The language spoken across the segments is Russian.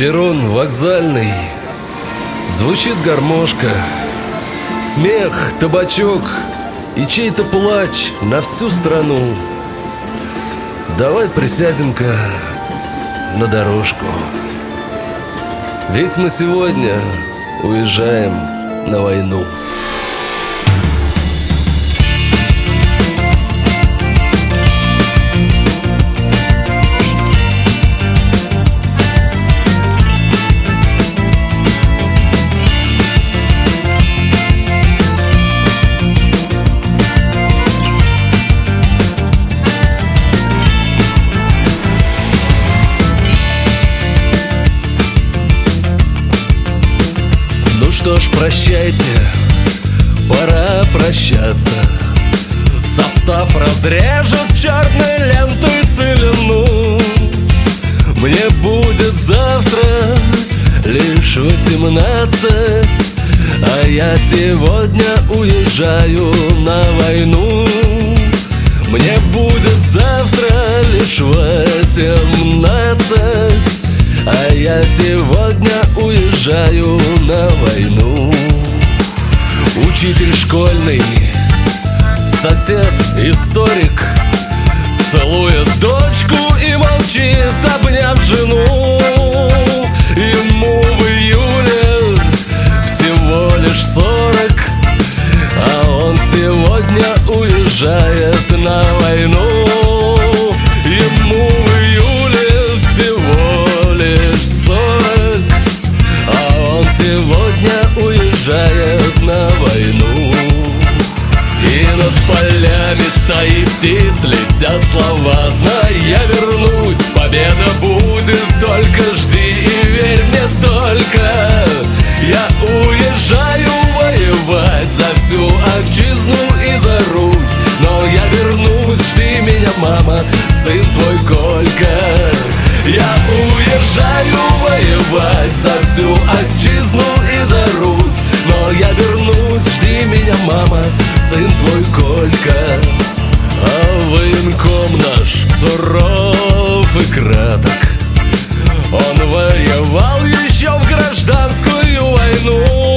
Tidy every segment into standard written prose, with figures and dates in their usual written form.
Перрон вокзальный, звучит гармошка, смех, табачок и чей-то плач на всю страну. Давай присядем-ка на дорожку, ведь мы сегодня уезжаем на войну. Что ж, прощайте, пора прощаться. Состав разрежет черной лентой целину. Мне будет завтра лишь 18, а я сегодня уезжаю на войну. Мне будет завтра лишь 18, а я сегодня уезжаю на войну. Учитель школьный, сосед, историк целует дочку и молчит, обняв жену. Ему в июле всего лишь 40, а он сегодня уезжает на войну. Ему в июле всего лишь 40, а он сегодня уезжает на войну. И над полями стоит птиц, летят слова: знай, я вернусь, победа будет, только жди и верь мне только. Я уезжаю воевать за всю отчизну и за Русь, но я вернусь, жди меня, мама, сын твой Колька. Я уезжаю воевать за всю отчизну и за Русь, но я вернусь, жди меня, мама, сын твой Колька. А военком наш суров и краток, он воевал еще в гражданскую войну.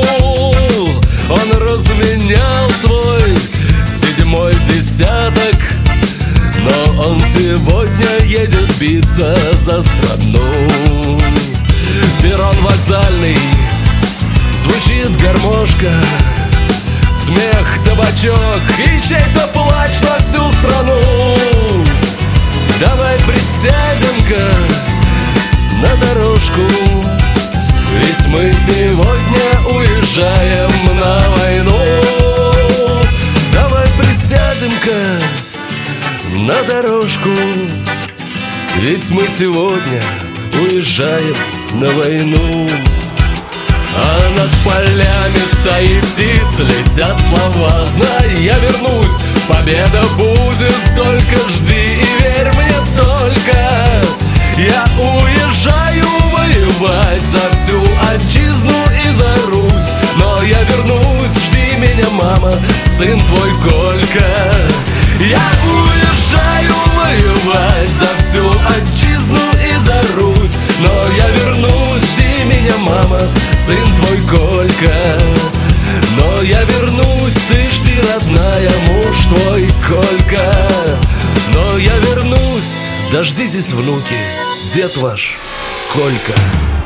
Он разменял свой 7-й десяток, но он сегодня едет биться за страну. Перрон вокзальный, звучит гармошка, смех, табачок и чей-то плач на всю страну. Давай присядем-ка на дорожку, ведь мы сегодня уезжаем на войну. Давай присядем-ка на дорожку, ведь мы сегодня уезжаем на войну. А над полями стоит птиц, летят слова: знай, я вернусь, победа будет, только жди и верь мне только. Я уезжаю воевать за всю отчизну и за Русь, но я вернусь, жди меня, мама, сын твой Колька. Я уезжаю воевать за всю отчизну и за Русь, но я вернусь, жди меня, мама, сын твой Колька. Но я вернусь, ты жди, родная, муж твой Колька. Но я вернусь, дождитесь, внуки, дед ваш Колька.